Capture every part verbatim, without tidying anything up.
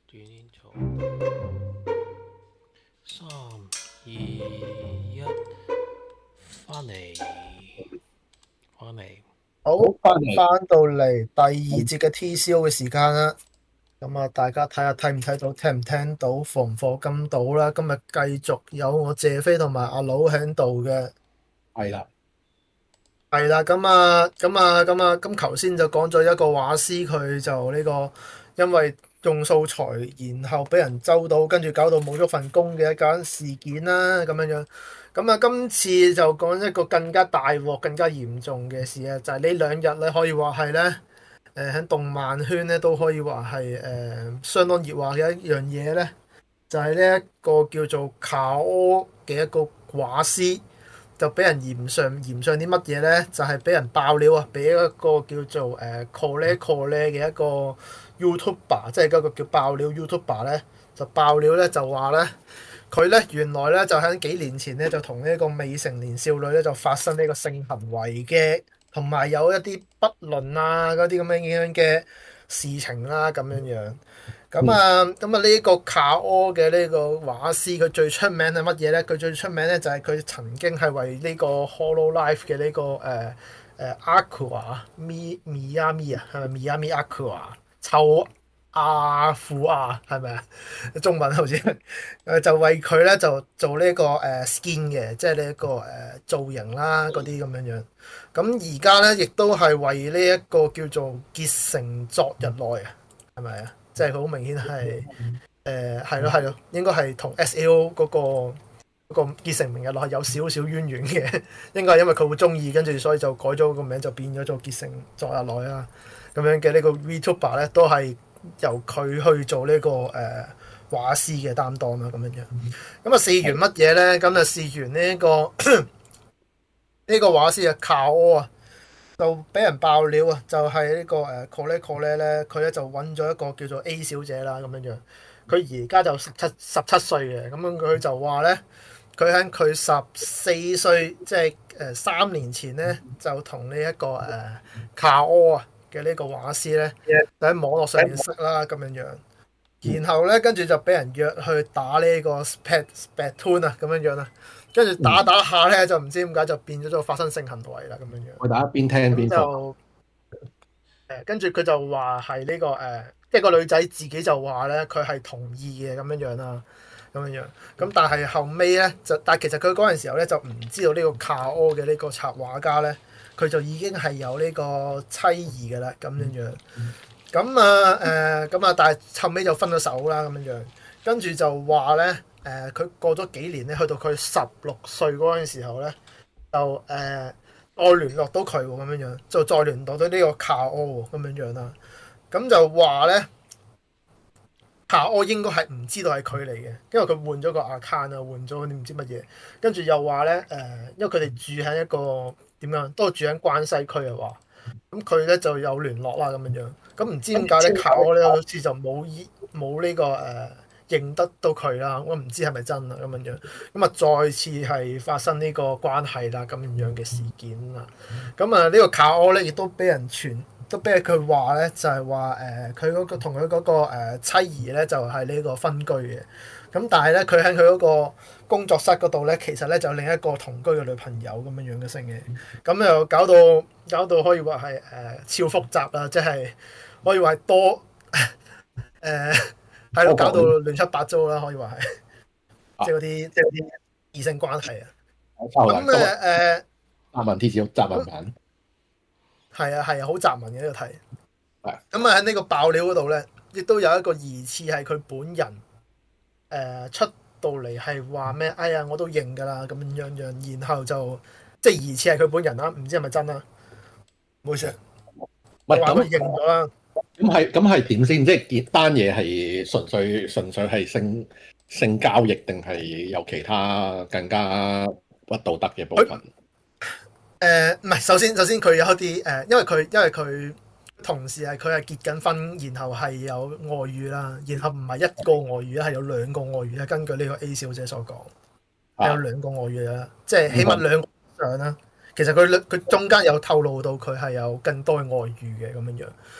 短錯，三二一，翻嚟，翻嚟， 好， 好，翻嚟。 翻到嚟第二節嘅 T C O 嘅時間啦。咁啊，大家睇下睇唔睇到，聽唔聽到，課唔課金到啦。今日繼續有我謝飛同埋阿佬喺度嘅。 係啦。 係啦，咁啊，咁啊，咁啊，咁頭先就講咗一個畫師，佢就呢個因為用素材，然後俾人周到，跟住搞到冇咗份工嘅一間事件啦，咁樣樣。咁啊，今次就講一個更加大鑊、更加嚴重嘅事啊，就係呢兩日咧，可以話係咧，誒喺動漫圈咧都可以話係誒相當熱話嘅一樣嘢咧，就係呢一個叫做卡柯嘅一個畫師。就俾人嫌上嫌上啲乜嘢咧？就係、是、俾人爆料啊！俾一個叫做誒 Cole Cole 嘅一個 YouTuber，即係嗰個叫爆料 YouTuber 咧，就爆料咧就話咧，佢咧原來咧就喺幾年前咧就同呢一個未成年少女咧就發生呢個性行為嘅，同埋有一啲不倫啊嗰啲咁樣樣嘅事情啦，咁樣樣。咁嗯。 啊，咁啊呢個卡柯嘅呢個畫師，佢最出名係乜嘢咧？佢最出名咧就係佢曾經係為呢個 Hololive 嘅呢個誒誒 Aqua Mi Miyami 啊，係咪 Miyami Aqua 臭阿富亞係咪啊？中文好似誒就為佢咧就做呢個誒 skin 嘅，即係呢一個誒造型啦嗰啲咁樣樣。咁而家咧亦都係為呢一個叫做結成昨日來啊，係咪啊？即係佢好明顯係誒係咯係咯，應該係同 S A O 嗰、個嗰、個結成明日落係有少少淵源嘅，應該係因為佢好中意，跟住所以就改咗個名，就變咗做結成昨日來啦。咁樣嘅呢個 VTuber 咧，都係由佢去做呢、個誒、呃、畫師嘅擔當啦，咁樣樣。咁啊試完乜嘢咧？咁啊試完呢、個呢個畫師啊卡柯啊！就俾人爆料啊！就係、呢個誒 Cole Cole 咧，佢咧就揾咗一個叫做 A 小姐啦，咁樣樣。佢而家就十七十七歲嘅，咁樣佢就話咧，佢喺佢十四歲，即係誒三年前咧，就同呢一個誒卡柯啊嘅呢個畫師咧，就喺網絡上面識啦，咁樣樣。然後咧，跟住就俾人約去打呢個 Spat Splatoon 啊，咁樣樣啦。跟住打嗯。 打下咧，就唔知點解就變咗做發生性行為啦，咁樣樣。 我大家邊聽邊課。 咁就誒，跟住佢就話係呢個誒、呃，即係個女仔自己就話咧，佢係同意嘅咁樣樣啦，咁樣樣。咁但係後尾咧就，但係其實佢嗰陣時候咧就唔知道呢個卡柯嘅呢個插畫家咧，佢就已經係有呢個妻兒嘅啦，咁樣樣。咁啊誒，咁啊，但係後尾就分咗手啦，咁樣樣。跟住就話咧誒，佢、過咗幾年咧，去到佢十六歲嗰陣時候咧，就誒、呃再聯絡到佢喎，咁樣樣，就再聯絡到呢個卡柯喎，咁樣樣啦。咁就話咧，卡柯應該係唔知道係佢嚟嘅，因為佢換咗個 account 啊，換咗啲唔知乜嘢。跟住又話咧誒，因為佢哋住喺一個點樣，都住喺關西區啊話。咁佢咧就有聯絡啦，咁樣樣。咁唔知點解咧，卡柯咧好似就冇依冇呢個誒、呃、認得到佢啦。我唔知係咪真啊咁樣樣。咁啊，再次係發生呢個關係啦，咁樣嘅事件啦。咁啊，呢個卡柯咧亦都俾人傳，都俾佢話咧，就係話誒，佢嗰個同佢嗰個誒妻兒咧，就係呢個分居嘅。咁但係咧，佢喺佢嗰個工作室嗰度咧，其實咧就另一個同居嘅女朋友咁樣樣嘅性嘅。咁又搞到搞到可以話係誒超複雜啦，即係可以話係多誒係咯，搞到亂七八糟啦，可以話係啊， 即係嗰啲即係嗰啲異性關係啊。咁抽啦，今日誒誒答問 T 小答問咁版。 係啊係啊，好雜文嘅呢個題。 係。 咁啊喺呢個爆料嗰度咧，亦都有一個疑似係佢本人誒、呃出到嚟係話咩？哎呀，我都認㗎啦，咁樣樣，然後就即係疑似係佢本人啦，唔知係咪真啦？冇事， 唔係咁。 就話佢認咗啦。 咁係咁係點先？即係件單嘢係純粹純粹係性性交易，定係有其他更加不道德嘅部佢分？ 誒唔係，首先首先佢有啲誒、呃，因為佢因為佢同時係佢係結緊婚，然後係有外遇啦，然後唔係一個外遇，係有兩個外遇啦。根據呢個 A 小姐所講，係有啊。 兩個外遇啦，即係起碼嗯。 兩個以上啦。其實佢佢中間有透露到佢係有更多嘅外遇嘅咁樣樣。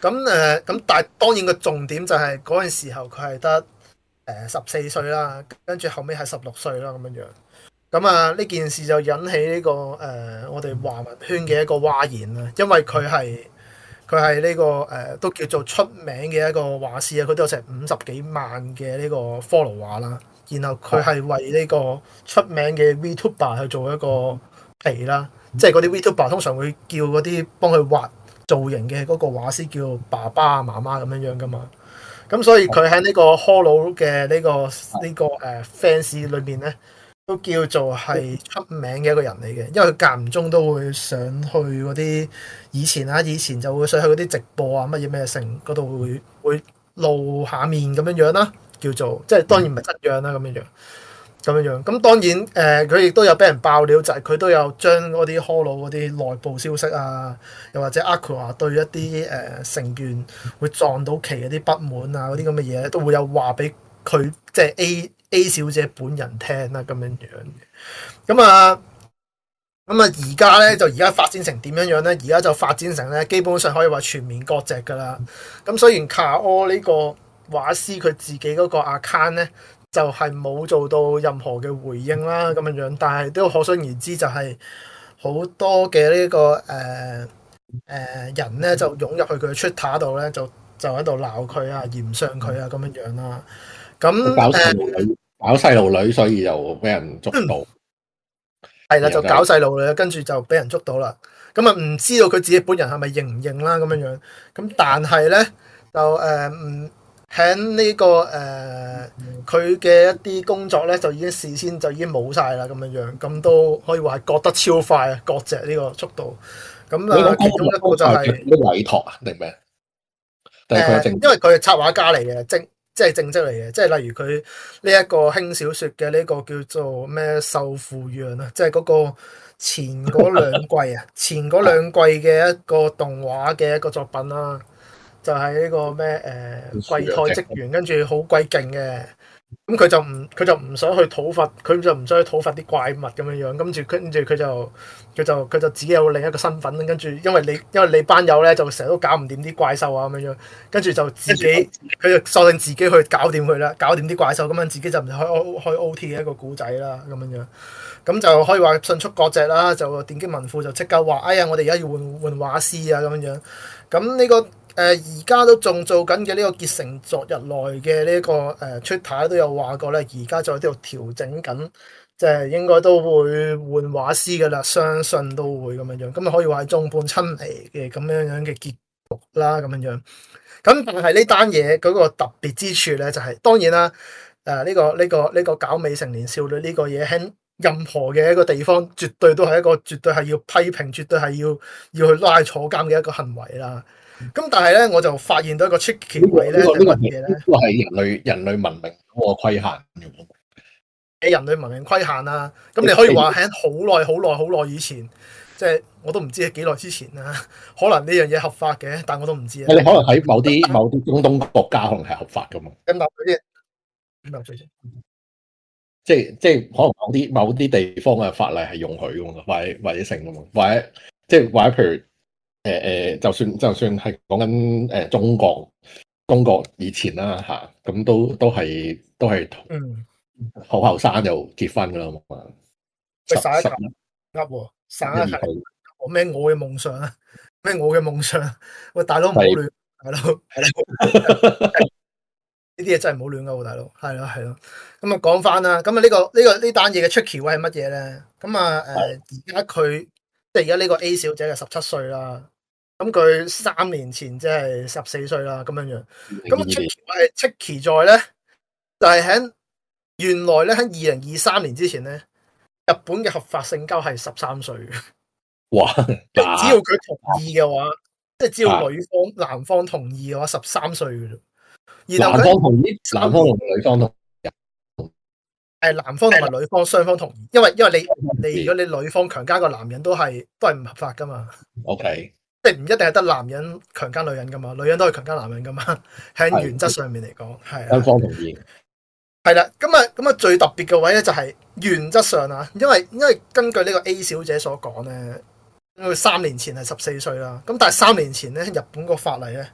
咁誒咁，但係當然個重點就係嗰陣時候佢係得誒十四歲啦，跟住後尾係十六歲啦咁樣樣。咁啊呢件事就引起呢、個誒、呃、我哋華文圈嘅一個譁然啦，因為佢係佢係呢個誒、呃、都叫做出名嘅一個畫師啊，佢都有成五十幾萬嘅呢個 follower 啦。然後佢係為呢個出名嘅 VTuber 去做一個皮啦，即係嗰啲 VTuber 通常會叫嗰啲幫佢畫造型嘅嗰個畫師叫爸爸啊媽媽咁樣樣噶嘛。咁所以佢喺呢個 Holo 嘅呢個呢、個誒、呃、fans 裏面咧，都叫做係出名嘅一個人嚟嘅，因為佢間唔中都會上去嗰啲以前啊，以前就會上去嗰啲直播啊，乜嘢咩成嗰度會會露下面咁樣樣啦，叫做即係當然唔係質樣啦咁樣樣。咁樣樣，咁當然誒，佢、呃、亦都有俾人爆料，就係、是、佢都有將嗰啲 Holo 嗰啲內部消息啊，又或者 Aqua 對一啲誒、呃、成員會撞到期嗰啲不滿啊，嗰啲咁嘅嘢，都會有話俾佢即係 A A 小姐本人聽啦，咁樣樣嘅。咁啊，咁啊，而家咧就而家發展成點樣樣咧？而家就發展成咧，基本上可以話全面割席噶啦。咁雖然卡柯呢個畫師佢自己嗰個 account 咧，就係冇做到任何嘅回應啦，咁樣樣，但係都可想而知，就係好多嘅呢、這個誒誒、呃呃、人咧，就湧入去佢嘅 Twitter 度咧，就就喺度鬧佢啊，嫌上佢啊，咁樣樣啦。咁搞細路女，搞細路女，所以就俾人捉到。 係啦，就搞細路女，跟住就俾人捉到啦。咁啊，唔知道佢自己本人係咪認唔認啦，咁樣樣。咁但係咧，就誒唔。呃喺呢、這個誒佢嘅一啲工作咧，就已經事先就已經冇晒啦，咁樣樣，咁都可以話係割得超快啊，割席呢個速度。咁啊，其中一個就係、是、 委託啊，定咩？誒、呃， 因為佢係插畫家嚟嘅，正即係正職嚟嘅，即係例如佢呢一個輕小說嘅呢個叫做咩《獸父讓》啊，即係嗰個前嗰兩季啊，前嗰兩季嘅一個動畫嘅一個作品啦。就係呢個咩誒櫃台職員，跟住好鬼勁嘅，咁佢就唔佢就唔想去討伐，佢就唔想去討伐啲怪物咁樣樣，跟住跟住佢就佢就佢就自己有另一個身份，跟住因為你因為你班友咧就成日都搞唔掂啲怪獸啊咁樣樣，跟住就自己佢就索性自己去搞掂佢啦，搞掂啲怪獸咁樣，自己就唔開開 O T 嘅一個古仔啦咁樣樣，咁就可以話迅速割席啦，就電擊文庫就即刻話，哎呀我哋而家要換換畫師啊咁樣樣，咁呢個。誒而家都仲做緊嘅呢個結成昨日來嘅呢個誒 Twitter 都有話過咧，而家在呢度調整緊，即係應該都會換畫師嘅啦，相信都會咁樣樣，咁啊可以話係眾叛親離嘅咁樣樣嘅結局啦，咁樣樣。咁但係呢單嘢嗰個特別之處咧，就係、是、當然啦，誒、呃、呢、呢個呢、呢個呢、呢個搞未成年少女呢個嘢喺任何嘅一個地方，絕對都係一個絕對係要批評，絕對係要要去拉坐監嘅一個行為啦。咁但係咧，我就發現到一個 tricky 位咧，係乜嘢咧？呢個係人類人類文明嗰個規限嘅人類文明規限啊！咁你可以話喺好耐、好耐、好耐以前，即係我都唔知係幾耐之前啦。可能呢樣嘢合法嘅，但我都唔知啊。 你可能喺某啲某啲中東國家可能係合法噶嘛？ 咁嗱，嗰啲咁又最先， 即係即係可能某啲某啲地方嘅法例係容許噶嘛，或者或者成噶嘛，或者即係或者譬如。誒誒、呃，就算就算係講緊誒中國，中國以前啦吓，咁、啊、都都係都係，嗯，好後生就結婚噶啦嘛。 佢耍一球噏喎，耍一球，我咩我嘅夢想啊？咩我嘅夢想？喂，大佬唔好亂，大佬係啦，呢啲嘢真係唔好亂噶，大佬係咯係咯。咁啊講翻啦，咁啊呢個呢、這個呢單嘢嘅 tricky 位係乜嘢咧？咁啊誒，而家佢即係而家呢個 A 小姐嘅十七歲啦。咁佢三年前即係十四歲啦，咁樣樣。咁 tricky 係 tricky 在咧，就係、是、喺原來咧喺二零二三年之前咧，日本嘅合法性交係十三歲嘅。 哇！ 只要佢同意嘅話，即係只要女方、男方同意嘅話，十三歲嘅啫。然後男方同意，男方同女方同意。 誒，男方同埋女方雙方同意，因為因為你你如果你女方強姦個男人都係都係唔合法噶嘛。 OK。 即係唔一定係得男人強姦女人噶嘛，女人都係強姦男人噶嘛。喺原則上面嚟講，係雙方同意。 係啦，咁啊咁啊最特別嘅位咧就係原則上啊，因為因為根據呢個 A 小姐所講咧，因為三年前係十四歲啦，咁但係三年前咧日本個法例咧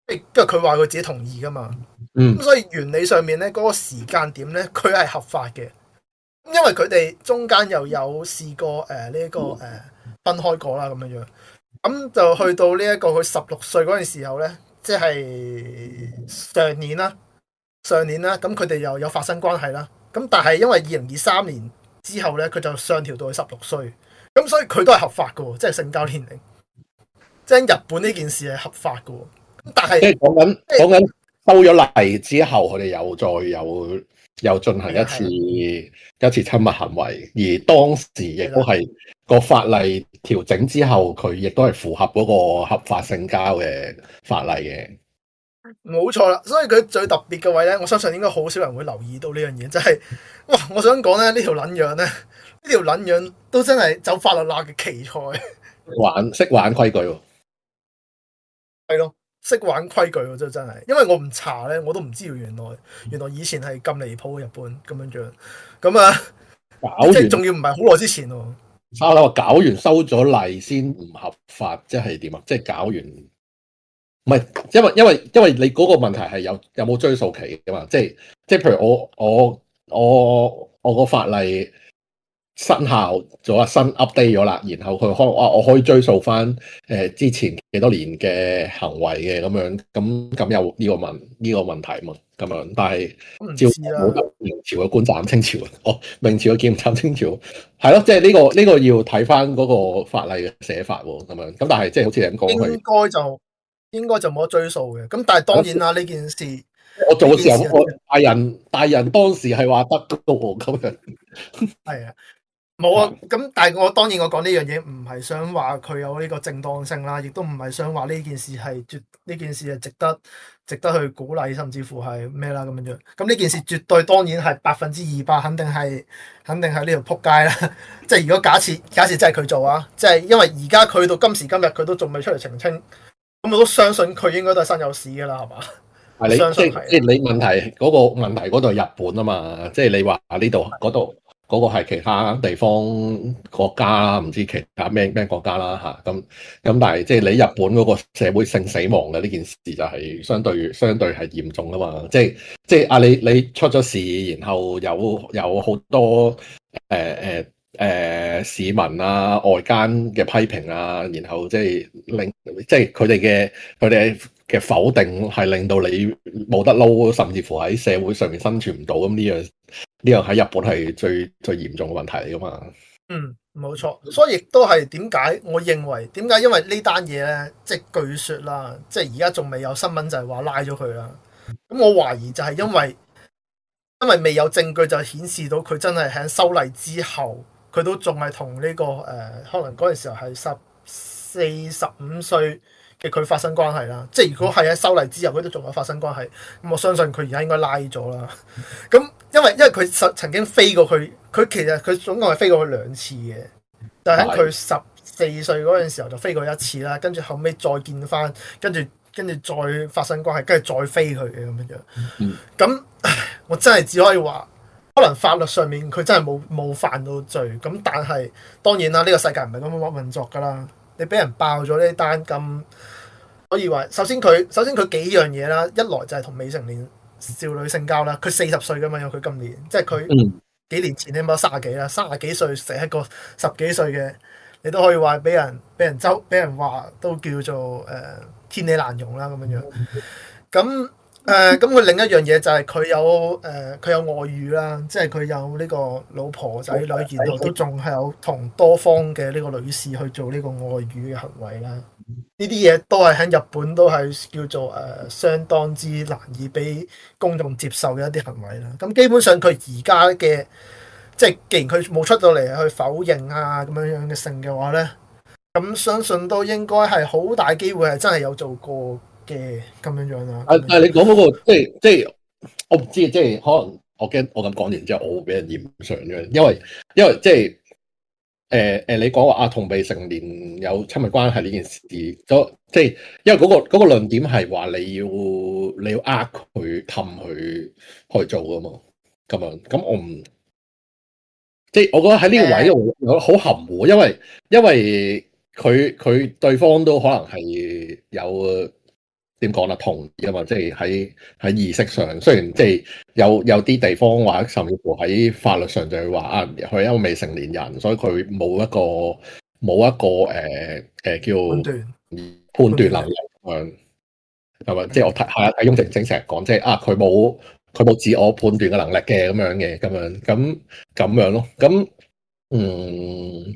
因為佢話佢自己同意噶嘛， 嗯咁所以原理上面咧嗰個時間點咧，佢係合法嘅。因為佢哋中間又有試過誒呢一個誒、呃、分開過啦咁樣樣，咁就去到呢一個佢十六歲嗰陣時候咧，即係上年啦，上年啦，咁佢哋又有發生關係啦。咁但係因為二零二三年之後咧，佢就上調到去十六歲，咁所以佢都係合法嘅喎，即係性交年齡，即係日本呢件事係合法嘅喎。咁但係即係講緊即係講緊收咗例之後，佢哋又再有又進行一次一次親密行為，而當時亦都係個法例調整之後，佢亦都係符合嗰個合法性交嘅法例嘅。 冇錯啦，所以佢最特別嘅位咧，我相信應該好少人會留意到呢樣嘢，就係、哇！我想講咧，呢條撚樣咧，呢條撚樣都真係走法律罅嘅奇才， 玩識玩規矩喎， 係咯，識玩規矩喎，真真係，因為我唔查咧，我都唔知道原來原來以前係咁離譜嘅日本咁樣樣，咁啊， 搞完即係仲要唔係好耐之前喎， 沙樓話搞完收咗例先唔合法，即係點啊？即係搞完。唔係，因為因為因為你嗰個問題係有有冇追溯期噶嘛？即係即係譬如我我我我個法例生效咗啦，新 update 咗啦，然後佢可能啊，我可以追溯翻誒之前幾多年嘅行為嘅咁樣，咁咁有呢個問呢個問題嘛？咁樣，但係我唔照知啦冇得明朝嘅官斬清朝，哦，明朝嘅劍斬清朝，係咯，即係呢個呢個要睇翻嗰個法例嘅寫法喎，咁樣，咁但係即係好似你咁講， 應該就應該就冇得追溯嘅，咁但係當然啦，呢件事我做嘅時候， 呢件事我大人大人當時係話得嘅喎，咁樣係啊。冇啊，咁但係我當然我講呢樣嘢唔係想話佢有呢個正當性啦，亦都唔係想話呢件事係絕呢件事係值得值得去鼓勵，甚至乎係咩啦咁樣樣。咁呢件事絕對當然係百分之二百，肯定係肯定係呢條撲街啦。即係如果假設假設真係佢做啊，即係因為而家佢到今時今日佢都仲未出嚟澄清，咁我都相信佢應該都係身有屎噶啦，係嘛？ 係你即相信係啊係即係你問題嗰個問題嗰度係日本啊嘛，即係你話呢度嗰度嗰個係其他地方國家啦，唔知其他咩咩國家啦嚇咁咁，但係即係你日本嗰個社會性死亡嘅呢件事就係相對相對係嚴重啊嘛，即係即係啊你你出咗事，然後有有好多誒誒誒市民啊外間嘅批評啊，然後即係令即係佢哋嘅佢哋嘅否定係令到你冇得撈，甚至乎喺社會上面生存唔到，咁呢樣呢樣喺日本係最最嚴重嘅問題嚟噶嘛。 嗯，冇錯，所以亦都係點解我認為點解因為呢單嘢咧，即係據說啦，即係而家仲未有新聞就係話拉咗佢啦。咁我懷疑就係因為因為未有證據就顯示到佢真係喺修例之後，佢都仲係同呢個誒、呃，可能嗰陣時候係十四十五歲嘅佢發生關係啦。即係如果係喺修例之後，佢都仲有發生關係，咁我相信佢而家應該拉咗啦。咁因為因為佢曾曾經飛過去，佢其實佢總共係飛過去兩次嘅，就喺佢十四歲嗰陣時候就飛過一次啦，跟住後尾再見翻，跟住跟住再發生關係，跟住再飛去嘅咁樣樣。咁、嗯、我真係只可以話，可能法律上面佢真係冇冇犯到罪，咁但係當然啦，呢、這個世界唔係咁樣運作噶啦。你俾人爆咗呢單咁，可以話首先佢首先佢幾樣嘢啦，一來就係同未成年少女性交啦，佢四十歲噶嘛，因為佢今年即係佢幾年前你冇三十幾啦，三十幾歲食一個十幾歲嘅，你都可以話俾人俾人周俾人話都叫做誒、呃、天理難容啦咁樣樣。咁誒咁佢另一樣嘢就係佢有誒佢、呃、有外遇啦，即係佢有呢個老婆仔女，然後都仲係有同多方嘅呢個女士去做呢個外遇嘅行為啦。呢啲嘢都係喺日本都係叫做誒、呃、相當之難以俾公眾接受嘅一啲行為啦。咁基本上佢而家嘅即係既然佢冇出到嚟去否認啊咁樣樣嘅性嘅話咧，咁相信都應該係好大機會係真係有做過嘅咁樣樣啦。 但係你講嗰、那個即係即係我唔知，即係可能我驚我咁講完之後，我會俾人嫌上嘅，因為因為即係誒誒，你講話啊同未成年有親密關係呢件事，咗即係因為嗰、那個嗰、那個論點係話你要你要呃佢氹佢去做噶嘛，咁樣咁我唔即係我覺得喺呢個位我好含糊，因為因為佢佢對方都可能係有。 點講啦，同意啊嘛，即係喺喺意識上，雖然即係有有啲地方或者甚至乎喺法律上就係話啊，佢因為未成年人，所以佢冇一個冇一個誒誒、呃呃、叫判斷判斷能力咁樣，係咪？即係我睇係啊，睇翁靜晶成日講，即係啊，佢冇佢冇自我判斷嘅能力嘅咁樣嘅，咁樣咁咁樣咯，咁嗯。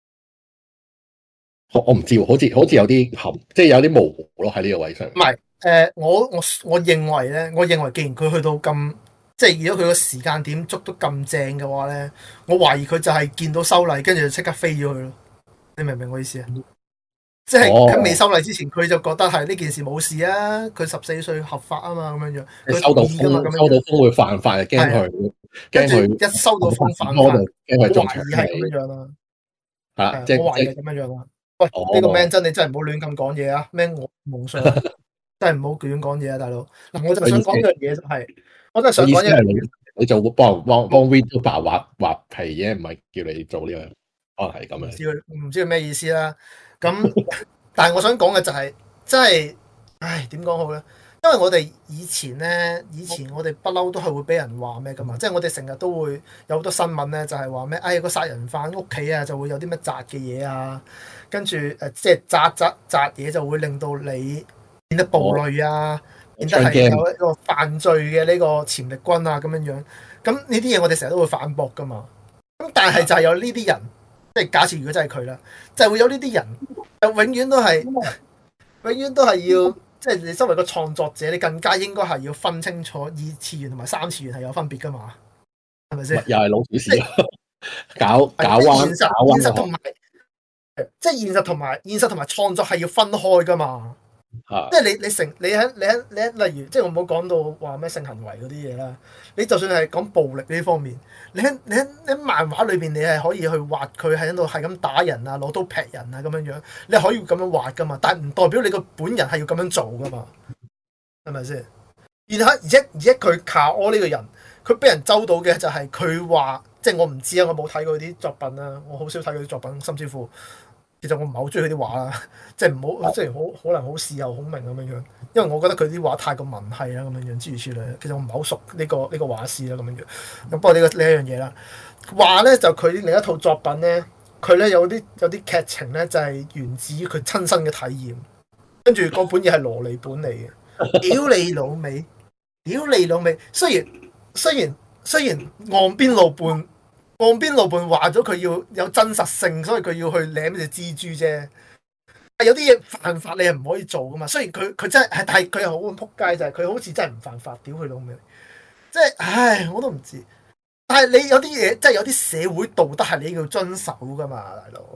我我唔知喎，好似好似有啲含，即係有啲模糊咯喺呢個位上。 唔係誒，我我我認為咧，我認為既然佢去到咁，即係如果佢個時間點捉到咁正嘅話咧，我懷疑佢就係見到修例，跟住就即刻飛咗去咯。你明唔明我意思啊？即係喺未修例之前，佢就覺得係呢件事冇事啊，佢十四歲合法啊嘛，咁樣樣。佢收到同意㗎嘛，咁樣收到風會犯法，就驚佢跟住驚佢一收到風犯法， 多就驚佢我中懷疑係咁樣樣啦。 係啦，即我懷疑係即咁樣樣啦。喂， 哦呢個 man 真你真係唔好亂咁講嘢啊！咩我夢想真係唔好亂講嘢啊，大佬。嗱，我就想講一樣嘢就係，我真係想講一樣嘢。 你你做幫幫幫 Vtuber 畫畫皮啫，唔係叫你做呢樣，可能係咁樣。 唔知佢唔知佢咩意思啦。咁但係我想講嘅就係，真係，唉，點講好咧？因為我哋以前咧，以前我哋不嬲都係會俾人話咩噶嘛，即係我哋成日都會有好多新聞咧，就係話咩，哎個殺人犯屋企啊就會有啲咩雜嘅嘢啊，跟住誒即係雜雜雜嘢就會令到你變得暴戾啊，變得係有一個犯罪嘅呢個潛力軍啊咁樣樣。咁呢啲嘢我哋成日都會反駁噶嘛。咁但係就係有呢啲人，即係假設如果真係佢啦，就係會有呢啲人，就永遠都係，永遠都係要。即係你身為個創作者，你更加應該係要分清楚二次元同埋三次元係有分別噶嘛？係咪先？ 又係老鼠屎，搞搞彎彎搞彎現實同埋，即係現實同埋現實同埋創作係要分開噶嘛？ 啊、 即係你你成你喺你喺你喺例如，即係我唔好講到話咩性行為嗰啲嘢啦。你就算係講暴力呢方面，你喺你喺你喺漫畫裏邊，你係可以去畫佢喺度係咁打人啊，攞刀劈人啊咁樣樣，你可以咁樣畫噶嘛。但係唔代表你個本人係要咁樣做噶嘛，係咪先？然後而且而且佢卡柯呢個人，佢俾人周到嘅就係佢話，即係我唔知啊，我冇睇過佢啲作品啊，我好少睇佢啲作品，甚至乎。其實我唔係好中意佢啲畫啦，即係唔好，即係好可能好事後孔明咁樣樣，因為我覺得佢啲畫太過文氣啦咁樣樣諸如此類。其實我唔係好熟呢、這個呢、這個畫師啦咁樣樣。咁不過呢、這個呢一樣嘢啦，畫咧就佢另一套作品咧，佢咧有啲有啲劇情咧就係、是、源自於佢親身嘅體驗，跟住嗰本嘢係蘿莉本嚟嘅，屌你老味，屌你老味。雖然雖然雖然岸邊露伴。岸邊露伴話咗佢要有真實性，所以佢要去舐隻蜘蛛啫。有啲嘢犯法，你係唔可以做噶嘛。雖然佢佢真係，但係佢又好咁撲街，就係佢好似真係唔犯法，屌佢老味。即係，唉，我都唔知。但係你有啲嘢，即係有啲社會道德係你要遵守噶嘛，大佬。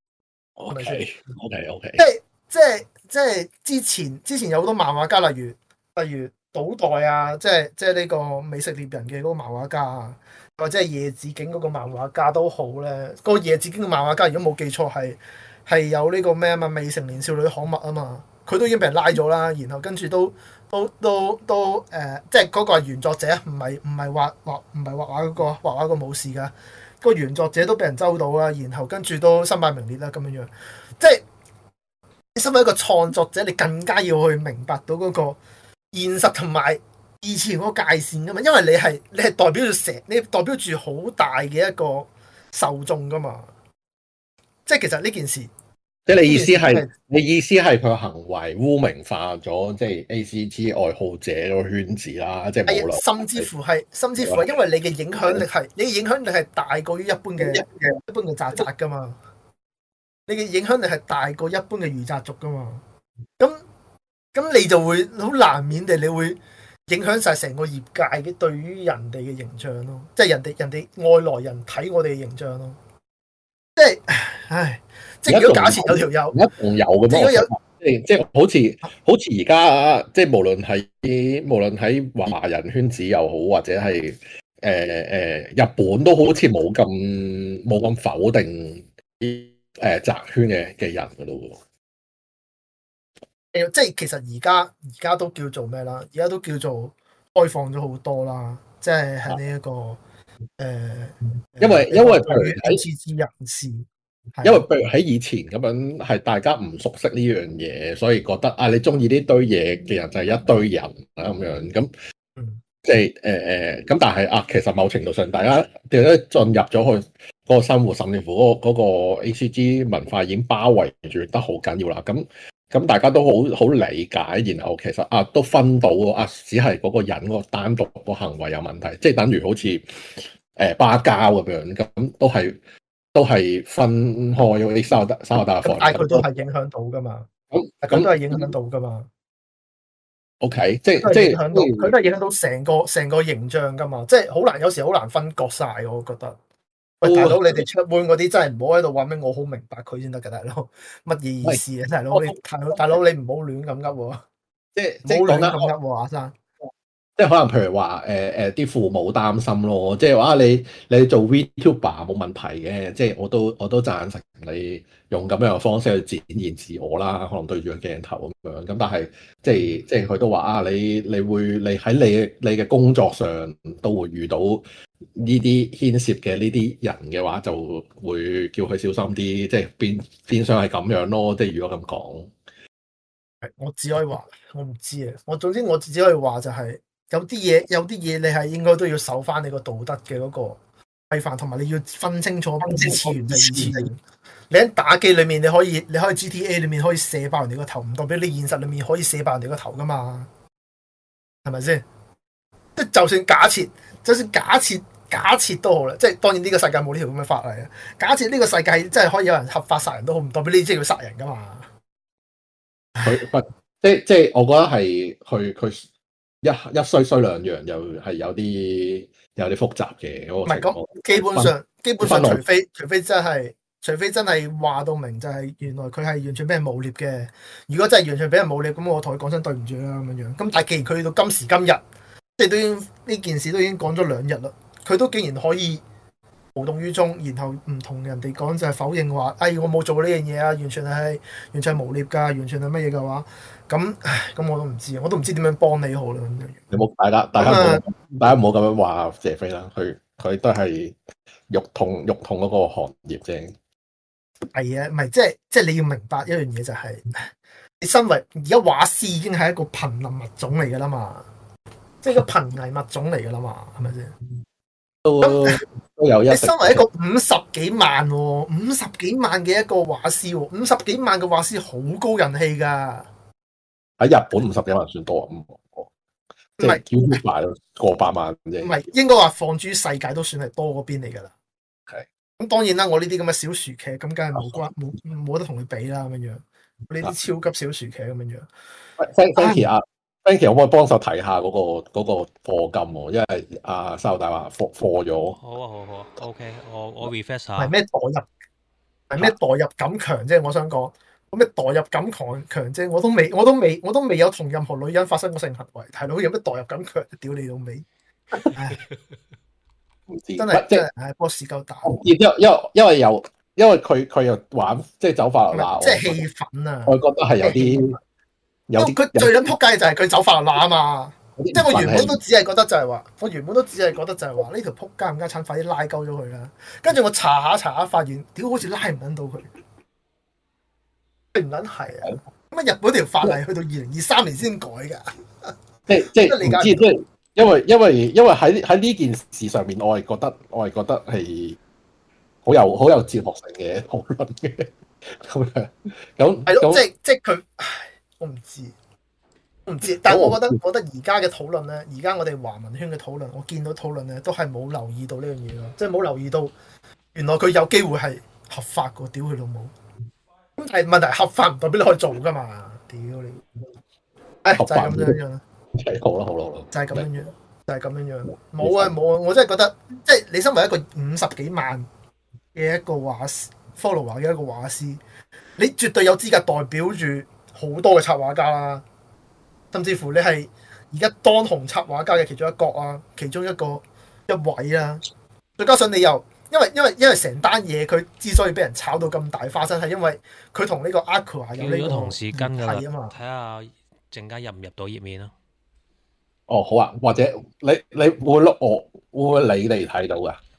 O K，O K，O K。 即係即係即係之前之前有好多漫畫家，例如例如島代啊，即係即係呢個美食獵人嘅嗰個漫畫家啊。或者係夜子境嗰個漫畫家都好咧，嗰個夜子境嘅漫畫家如果冇記錯係係有呢個咩啊嘛，未成年少女刊物啊嘛，佢都已經俾人拉咗啦，然後跟住都都都都誒、呃，即係嗰個係原作者，唔係唔係畫畫唔係畫畫嗰個畫畫個冇事噶，個原作者都俾人周到啦，然後跟住都身敗名裂啦咁樣樣，即係你身為一個創作者，你更加要去明白到嗰個現實同埋以前嗰個界線噶嘛，因為你係你係代表住成，你代表住好大嘅一個受眾噶嘛。即係其實呢件事， 即係你意思係，你意思係佢行為污名化咗，即係 A C G 愛好者嗰個圈子啦，即係冇啦。 甚至乎係，甚至乎係因為你嘅影響力係，你嘅影響力係大過於一般嘅一般嘅宅宅噶嘛。你嘅影響力係大過一般嘅御宅族噶嘛。咁咁你就會好難免地，你會。影響晒成個業界嘅對於人哋嘅形象咯，即係人哋人哋外來人睇我哋嘅形象咯，即係唉，即係如果假設有條友， 一共有嘅咩？即係即係好似好似而家即係無論係無論喺華人圈子又好，或者係誒誒日本都好似冇咁冇咁否定啲誒宅圈嘅嘅人噶咯。 即係其實而家而家都叫做咩啦？而家都叫做開放咗好多啦。即係喺呢一個誒、呃， 因為因為譬如喺 L G B T 人士， 因為譬如喺以前咁樣係大家唔熟悉呢樣嘢，所以覺得啊你中意呢堆嘢嘅人就係一堆人啊咁樣咁，即係誒誒咁，但係啊其實某程度上大家哋咧進入咗去嗰個生活，甚至乎嗰、嗰個嗰個 A C G 文化已經包圍住得好緊要啦。咁咁大家都好好理解，然後其實啊都分到啊，只係嗰個人嗰個單獨個行為有問題，即係等於好似誒巴交咁樣，咁都係。都係分開嗰啲沙特沙特大房， 但係佢都係影響到噶嘛。咁咁都係影響到噶嘛。 O、okay, K， 即係即係佢都係影響到成個成個形象噶嘛。即係好難，有時好難分割晒。我覺得，喂大佬，你哋出門嗰啲真係唔好喺度話咩？我好明白佢先得㗎，大佬。乜嘢意思啊，大佬？你大佬大佬，你唔好亂咁噏喎。 即係即係講得咁噏喎，阿生。 即係可能譬如話誒誒啲父母擔心咯，即係話你你做 VTuber 冇問題嘅，即係我都我都贊成你用咁樣嘅方式去展現自我啦，可能對住個鏡頭咁樣，咁但係即係即係佢都話啊，你你會你喺你你嘅工作上都會遇到呢啲牽涉嘅呢啲人嘅話，就會叫佢小心啲，即係變變相係咁樣咯，即係如果咁講， 我只可以話我唔知啊，我總之我只可以話就係、是。有啲嘢，有啲嘢你係應該都要守翻你個道德嘅嗰個規範，同埋你要分清楚二次元就二次元。你喺打機裏面你可以，你可以 G T A 裏面可以射爆人哋個頭，唔代表你現實裏面可以射爆人哋個頭噶嘛？係咪先？即就算假設，就算假設假設都好啦，即係當然呢個世界冇呢條咁嘅法例啊。假設呢個世界真係可以有人合法殺人都好，唔代表你即係要殺人噶嘛？ 佢即即係我覺得係佢佢。一一衰衰兩樣又係有啲有啲複雜嘅，唔係咁，基本上分基本上除非除非真係除非真係話到明，就係原來佢係完全俾人誣衊嘅。如果真係完全俾人誣衊，咁我同佢講聲對唔住啦咁樣樣。咁但係既然佢去到今時今日，即係都已經呢件事都已經講咗兩日啦，佢都竟然可以無動於衷，然後唔同人哋講就係否認話，哎我冇做呢樣嘢啊，完全係完全係誣衊㗎，完全係乜嘢嘅話。咁，咁我都唔知，我都唔知點樣幫你好啦。咁樣， 你冇大家，大家冇，大家唔好咁樣話謝飛啦。佢佢都係肉痛肉痛嗰個行業啫。 係啊，唔係即係即係你要明白一樣嘢就係、是，你身為而家畫師已經係一個瀕臨物種嚟噶啦嘛，即係個瀕危物種嚟噶啦嘛，係咪先？ 都都有一。 你身為一個五十幾萬、哦、五十幾萬嘅一個畫師、哦，五十幾萬嘅畫師好高人氣噶。 喺日本五十幾萬算多啊？唔係叫埋咯，過百萬啫。 唔係應該話放諸世界都算係多嗰邊嚟噶啦。 係咁當然啦，我呢啲咁嘅小薯茄，咁梗係冇關冇冇得同佢比啦咁樣樣。呢啲超級小薯茄咁樣樣。 Frankie 啊 Frankie 可唔可以幫手睇下嗰個嗰個課金喎？因為阿沙老大話課課咗。 好啊好啊好啊 ，OK，我我 refresh 下。 係咩代入？係咩代入感強啫？我想講，咩代入感強強啫？我都未，我都未，我都未有同任何女人發生過性行為，大佬有咩代入感強？屌你老味！唉， 唔知真係真係，唉，波士夠大。 因為因為因為有因為佢佢又玩即係走法律罅， 即係氣憤啊！ 我覺得係有啲有啲佢最撚撲街就係佢走法律罅啊嘛！即係我原本都只係覺得就係話，我原本都只係覺得就係話呢條撲街唔家產，快啲拉鳩咗佢啦！跟住我查下查下，發現屌好似拉唔撚到佢。唔撚係啊！咁啊，日本條法例去到二零二三年先改㗎。 即係即係唔知，即係因為因為因為喺喺呢件事上面，我係覺得我係覺得係好有好有哲學性嘅討論嘅咁樣。咁係咯，即係即係佢，我唔知，我唔知。但係我覺得，我覺得而家嘅討論咧，而家我哋華文圈嘅討論，我見到討論咧都係冇留意到呢樣嘢咯，即係冇留意到原來佢有機會係合法個，屌佢老母！咁但係問題合法唔代表你可以做噶嘛？屌你！誒就係咁樣樣啦。 係好啦好啦好啦， 就係咁樣樣，就係咁樣樣。冇啊冇啊！我真係覺得，即係你身為一個五十幾萬嘅一個畫師 follower 嘅一個畫師，你絕對有資格代表住好多嘅插畫家啦。甚至乎你係而家當紅插畫家嘅其中一個啊，其中一個一位啊。再加上你又因為因為因為成單嘢佢之所以俾人炒到咁大花生，係因為佢同呢個 Aqua 有呢個同事跟㗎啦啊嘛。 睇下陣間入唔入到頁面咯。 哦好啊，或者你你會碌我會你哋睇到噶嗰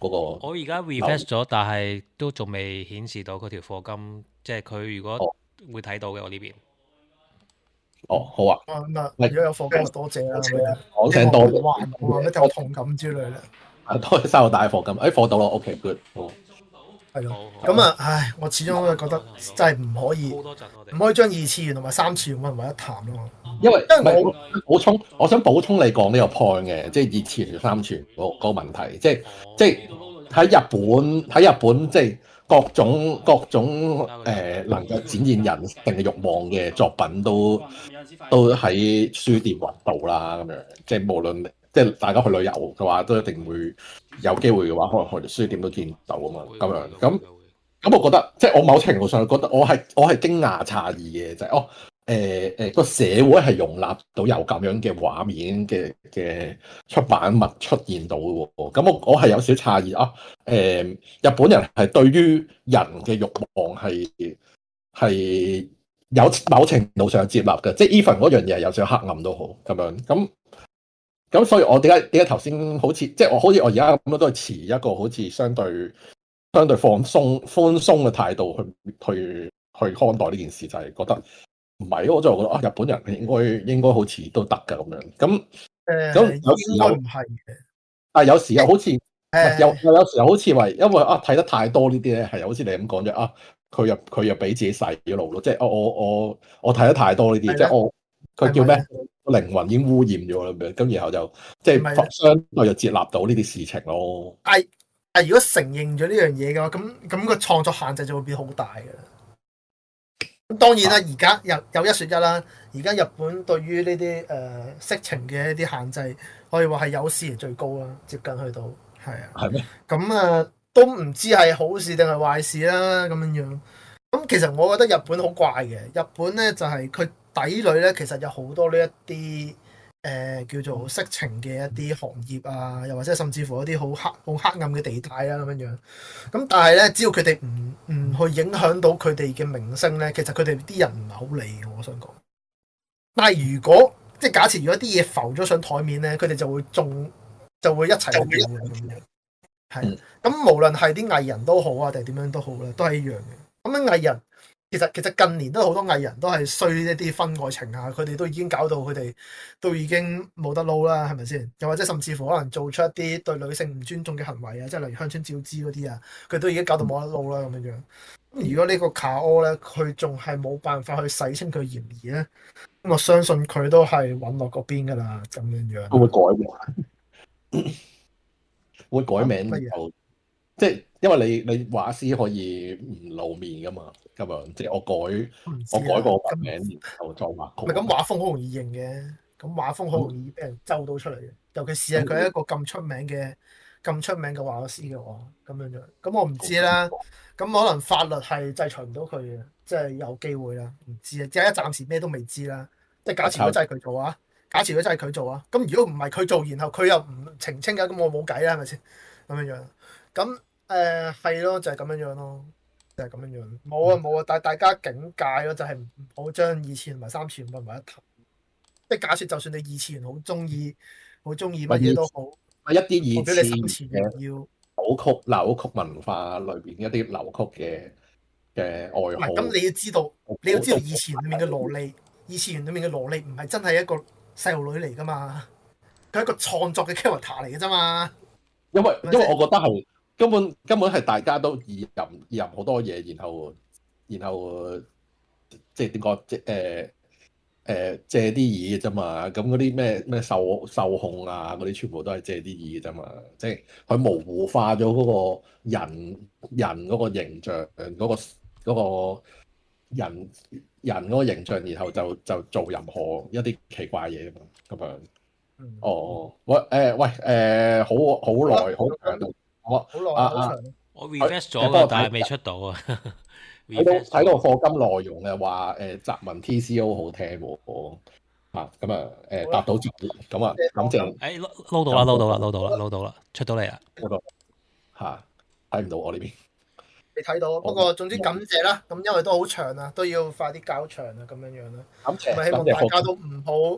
嗰個。 我而家 refresh 咗，但係都仲未顯示到佢條課金，即係佢如果哦會睇到嘅我呢邊。 哦，好啊， 啊咁啊， 喂如果有課金就多謝啦咁樣， 講希望佢聲多謝， 還我啊，咩有同感之類啦。 啊多謝收到大課金，誒課到咯，OK，good，好。 係咯， 好好咁啊，唉，我始終都係覺得真係唔可以， 好多陣我哋唔可以將二次元同埋三次元混為一談咯。 因為因為我唔係我補充，我想補充你講呢個 point 嘅，即係二次元、三次元嗰嗰個問題，即係即係喺日本喺日本即係各種各種誒、呃、能夠展現人性嘅慾望嘅作品都都喺書店揾到啦，咁樣即係無論即係大家去旅遊嘅話，都一定會有機會嘅話，可能去書店都見到啊嘛，咁樣咁。咁我覺得，即係我某程度上覺得我係我係驚訝詫異嘅，就係、是、哦誒誒個社會係容納到有咁樣嘅畫面嘅嘅出版物出現到嘅喎。咁我我係有少少詫異啊。誒、呃、日本人係對於人嘅慾望係係有某程度上接納嘅，即係 even 嗰樣嘢係有少少黑暗都好咁樣。咁咁所以我點解點解頭先好似即係我好似我而家咁樣都係持一個好似相對。相對放鬆、寬鬆嘅態度去去去看待呢件事，就係、是、覺得唔係，我就覺得啊，日本人應該應該好似都得㗎咁樣。咁咁誒有時候應該唔係嘅， 但係有時又好似誒有有有時候好似話，因為啊睇得太多呢啲咧，係好似你咁講啫啊，佢又佢又俾自己洗咗腦咯，即係我我我我睇得太多呢啲， 係咧即係我佢叫咩係咪啊？ 個靈魂已經污染咗啦咁樣，咁然後就即係咪咧？ 係相對就接納到呢啲事情咯。 但係但係如果承認咗呢樣嘢嘅話，咁咁個創作限制就會變好大嘅。咁當然啦，而家有有一說一啦，而家日本對於呢啲誒色情嘅一啲限制，可以話係有史以來最高啦，接近去到係啊。 係咩？ 咁啊，都唔知係好事定係壞事啦，咁樣樣。咁其實我覺得日本好怪嘅，日本咧就係、是、佢底裏咧，其實有好多呢一啲誒、呃、叫做色情嘅一啲行業啊，又或者甚至乎一啲好黑好黑暗嘅地帶啦咁樣樣。咁但係咧，只要佢哋唔唔去影響到佢哋嘅名聲咧，其實佢哋啲人唔係好理嘅。我想講，但係如果即係假設如果啲嘢浮咗上台面咧，佢哋就會中就會一齊去做嘅咁樣。係咁，無論係啲藝人都好啊，定係點樣都好咧，都係一樣嘅。咁樣藝人其實其實近年都好多藝人都係衰一啲婚外情啊，佢哋都已經搞到佢哋都已經冇得撈啦，係咪先？又或者甚至乎可能做出一啲對女性唔尊重嘅行為啊，即係例如鄉村照枝嗰啲啊，佢都已經搞到冇得撈啦咁樣樣。咁如果呢個卡柯咧，佢仲係冇辦法去洗清佢嫌疑咧，咁我相信佢都係揾落嗰邊噶啦，咁樣樣。 會改名，會改名乜嘢？ 就即係因為你你畫師可以唔露面噶嘛，咁樣即係我改我改個筆名，然後再畫唔係咁畫風好容易認嘅，咁畫風好容易俾人揪到出嚟嘅，尤其是係佢係一個咁出名嘅咁出名嘅畫師嘅話，咁樣樣。咁我唔知啦，咁可能法律係制裁唔到佢嘅，即係有機會啦，唔知啊，即係一暫時咩都未知啦。即係假設如果真係佢做啊，假設如果真係佢做啊，咁如果唔係佢做，然後佢又唔澄清嘅，咁我冇計啦，係咪先？咁樣樣，咁誒係咯，就係咁樣樣咯。就係咁樣樣，冇啊冇啊，但係大家警戒咯，就係唔好將二次元同埋三次元混為一談。即係假設，就算你二次元好中意，好中意乜嘢都好， 一啲二我俾你三次次元要扭曲扭曲文化裏邊一啲扭曲嘅嘅愛好。 唔係咁，你要知道，你要知道二次元裡面嘅蘿莉，二次元裡面嘅蘿莉唔係真係一個細路女嚟噶嘛，佢係一個創作嘅 character 嚟嘅啫嘛。 因為因為我覺得係根本根本係大家都意淫意淫好多嘢，然後然後即係點講即誒誒借啲意嘅啫嘛。咁嗰啲咩咩受受控啊嗰啲全部都係借啲意嘅啫嘛。即係佢模糊化咗嗰個人人嗰個形象嗰、嗰個嗰個人人嗰個形象，然後就就做任何一啲奇怪嘢啊嘛咁樣。 嗯、 哦，喂，誒，喂，誒，好好耐，好長到，我好耐啊啊， 好長。 我 refresh 咗幫我睇㗎，但係未出到啊。 睇到 refresh 睇到咗。 課金內容嘅話，誒，澤文 T C O 好聽喎，啊，咁啊，誒，答到咁啊，感謝， 誒撈撈到啦，撈到啦，撈到啦，撈到啦，出到嚟啦。 嗰個嚇睇唔到我呢邊， 你睇到，不過總之感謝啦。咁因為都好長啊，都要快啲交場啊，咁樣樣啦。 感謝， 咁啊，希望感謝課金， 大家都唔好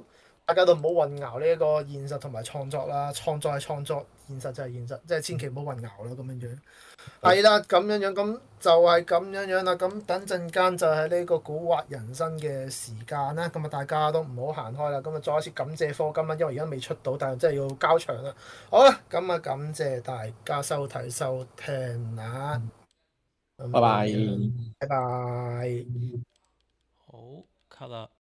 大家都唔好混淆呢一個現實同埋創作啦，創作係創作，現實就係現實，即係千祈唔好混淆啦咁樣樣。係啦，咁樣樣咁就係咁樣樣啦。咁等陣間就係呢個古惑人生嘅時間啦。咁啊，大家都唔好行開啦。咁啊，再一次感謝課金啦，因為而家未出到，但係真係要交場啦。好啦，咁啊，感謝大家收睇收聽啦。 拜拜。 拜拜。 好，cut 啦。